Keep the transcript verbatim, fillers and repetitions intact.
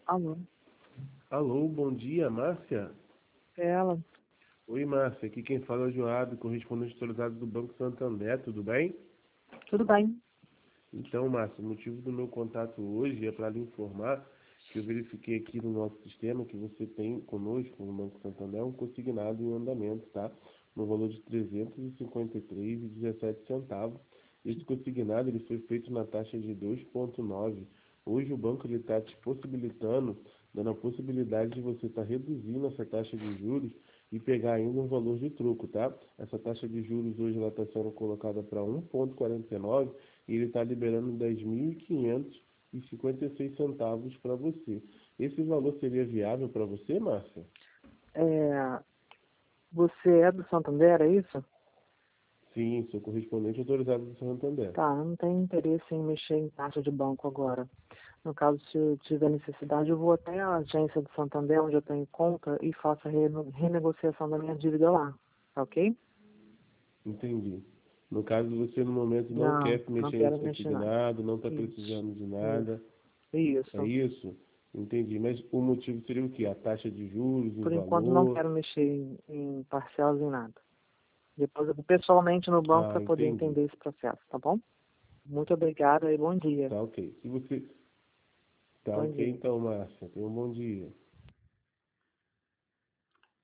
Alô, Alô, bom dia, Márcia. é ela? Oi, Márcia. Aqui quem fala é o Joab, correspondente autorizado do Banco Santander, tudo bem? Tudo bem? Então, Márcia, o motivo do meu contato hoje é para lhe informar que eu verifiquei aqui no nosso sistema que você tem conosco, no Banco Santander, um consignado em andamento, tá? No valor de trezentos e cinquenta e três reais e dezessete centavos. Esse consignado ele foi feito na taxa de dois vírgula nove. Hoje o banco está te possibilitando, dando a possibilidade de você estar reduzindo essa taxa de juros e pegar ainda um valor de troco, tá? Essa taxa de juros hoje ela está sendo colocada para um vírgula quarenta e nove e ele está liberando dez mil quinhentos e cinquenta e seis centavos para você. Esse valor seria viável para você, Márcia? É, você é do Santander, é isso? Sim, sou correspondente autorizado do Santander. Tá, eu não tenho interesse em mexer em taxa de banco agora. No caso, se eu tiver necessidade, eu vou até a agência do Santander, onde eu tenho conta, e faço a rene- renegociação da minha dívida lá, tá ok? Entendi. No caso, você no momento não Não, quer não mexer quero nesse mexer não. consignado, não está Isso, precisando de nada. isso, É isso. isso? Entendi. Mas o motivo seria o quê? A taxa de juros, o Por enquanto, não valor? quero mexer em, em parcelas em nada. Depois eu vou pessoalmente no banco Ah, para poder entendi. entender esse processo, tá bom? Muito obrigada e bom dia. Tá ok. Se você... Tá Bom ok dia. então, Márcia. Tenha um bom dia.